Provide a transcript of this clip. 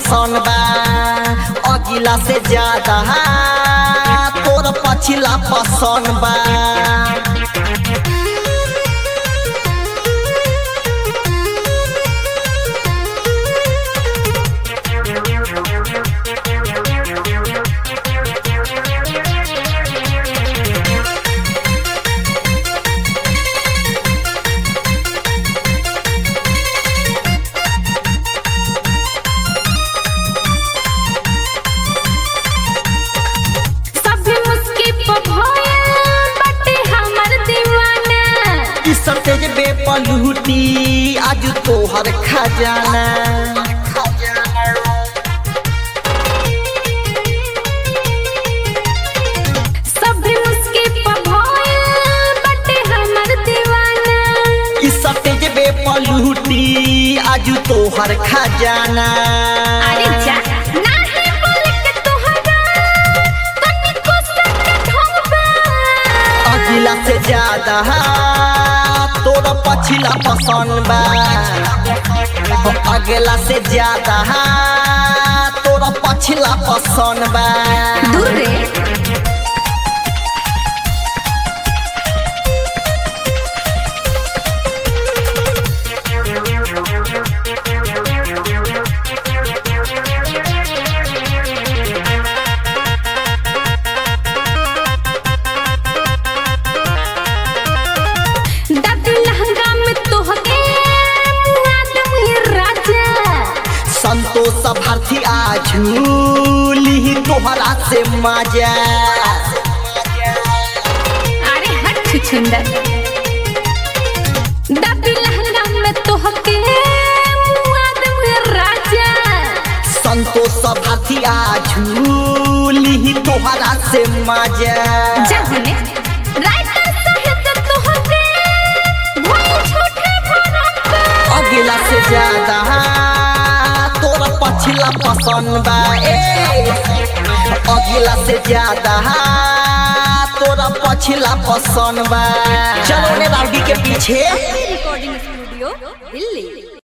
पसंद बा अगिला से ज्यादा तोर पछिला पसंद बा। तेज बेपलूटी आज तोहर खजाना सभी मुस्की पभोया बटे हमर दीवाना। इस तेज बेपलूटी आज तोहर खजाना। अरे जा नाही बोल के तोहरा तनिको सट ढोबा अगिला से ज्यादा तोरा पछिला पसंद बा अगला से ज्यादा तोरा पछिला पसंद बा। दूर रे संतोष भारती आझूली तोहरा से मजा। अरे हट छुछुंदर दबी लहंगा में तोहके मुआदम राजा। संतोष भारती आझूली तोहरा से मजा। जहने राइटर सहित तोहके भोल झूठे भरम अगला से ज्यादा तोरा पछिला पसंद बा अगला से ज्यादा तोरा पछिला पसंद बा। चलो ने राउडी के पीछे रिकॉर्डिंग स्टूडियो दिल्ली।